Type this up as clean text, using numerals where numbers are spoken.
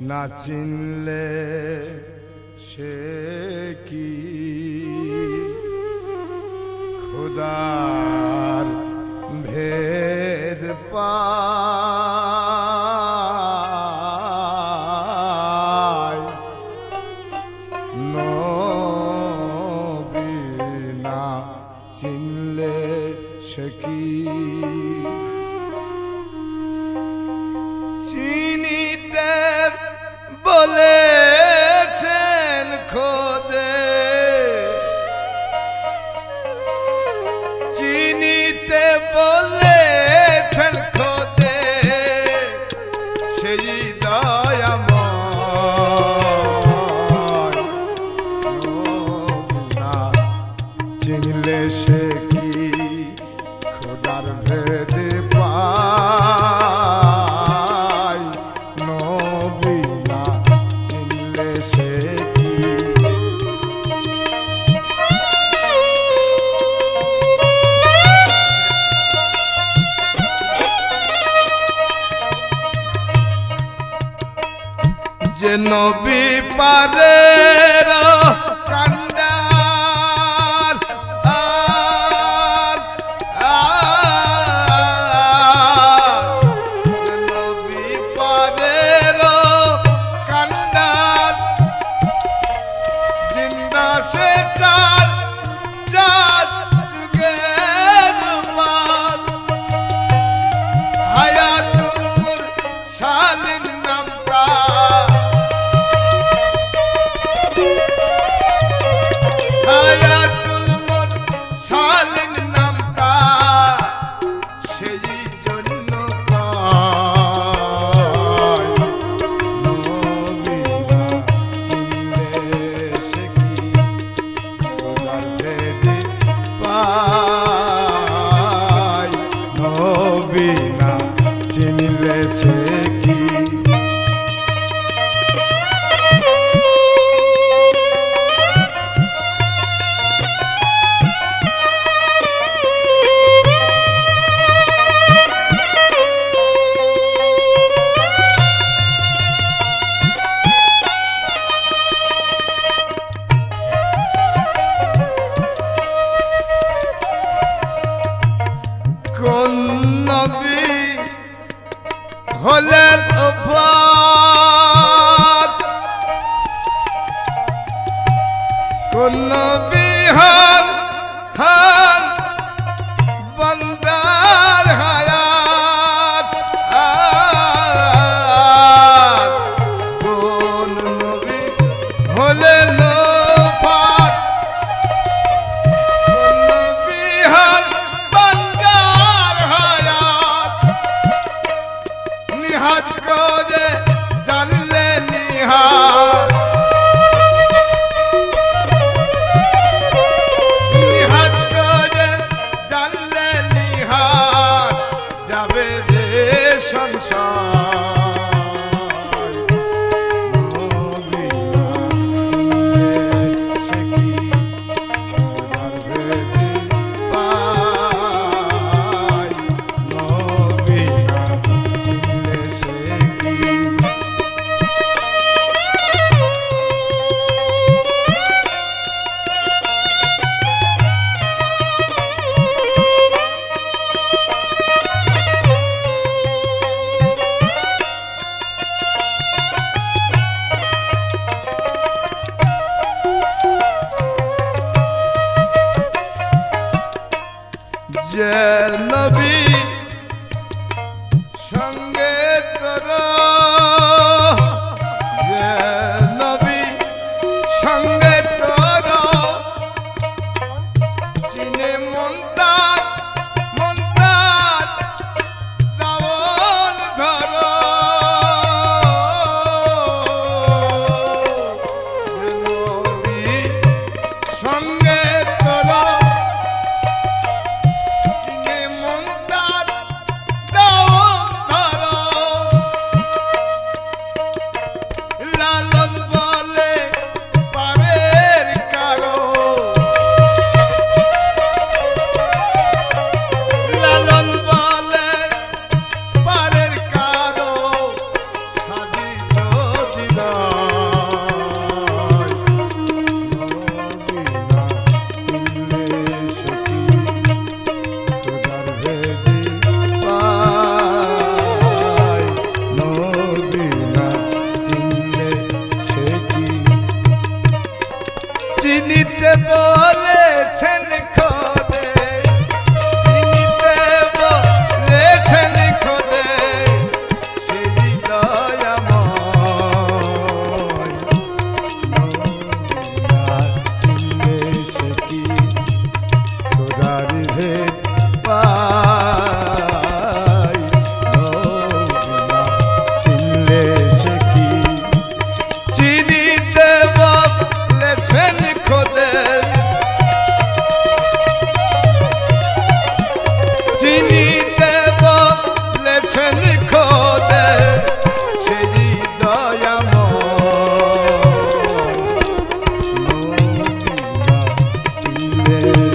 না চিনলে সে কি খোদার ভেদ পায় নবী না চিনলে সে কি চিনিতে বলেছেন খোদে চিনিতে বলেছেন খোদে সেই দয়াময় না চিনলে সে কি খোদার ভেদ পায় নবী না চিনলে সে কি যে নবী পারের কান্ডার যে নবী পারের কান্ডার জিন্দা সে চার চার যুগের মান হায়াতুল মুরসালিন নামটা হায়াতুল মুরসালিন নামটা সেই জন্য কয় নবী না চিনলে সে কি খোদার ভেদ পায় নবী না চিনলে সে কি কোন নবী হলেন ওফাত কোন নবী হন বান্দার হায়াত কোন নবী হলেন ওফাত কোন নবী হন নিহাজ করে জানলে নিহাজ নিহাজ করে জানলে নিহাজ যাবে রে সংসার নবী না চিনলে সে কি খোদার ভেদ পায় নবী না চিনলে সে কি যে নবী সঙ্গে তোরা যে নবী সঙ্গে তোরা চিনে মন্তার মন্তার রাবণ ধর যে নবী সঙ্গে তোরা চিনে মন্তার রাবণ ধর রে